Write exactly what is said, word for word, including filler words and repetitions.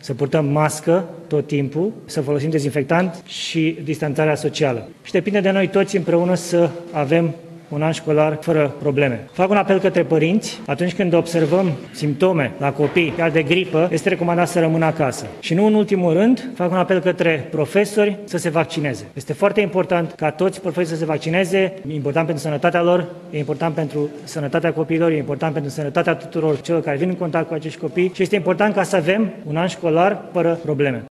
să purtăm mască tot timpul, să folosim dezinfectant și distanțarea socială. Și depinde de noi toți împreună să avem un an școlar fără probleme. Fac un apel către părinți, atunci când observăm simptome la copii, chiar de gripă, este recomandat să rămână acasă. Și nu în ultimul rând, fac un apel către profesori să se vaccineze. Este foarte important ca toți profesorii să se vaccineze, e important pentru sănătatea lor, e important pentru sănătatea copiilor, e important pentru sănătatea tuturor celor care vin în contact cu acești copii și este important ca să avem un an școlar fără probleme.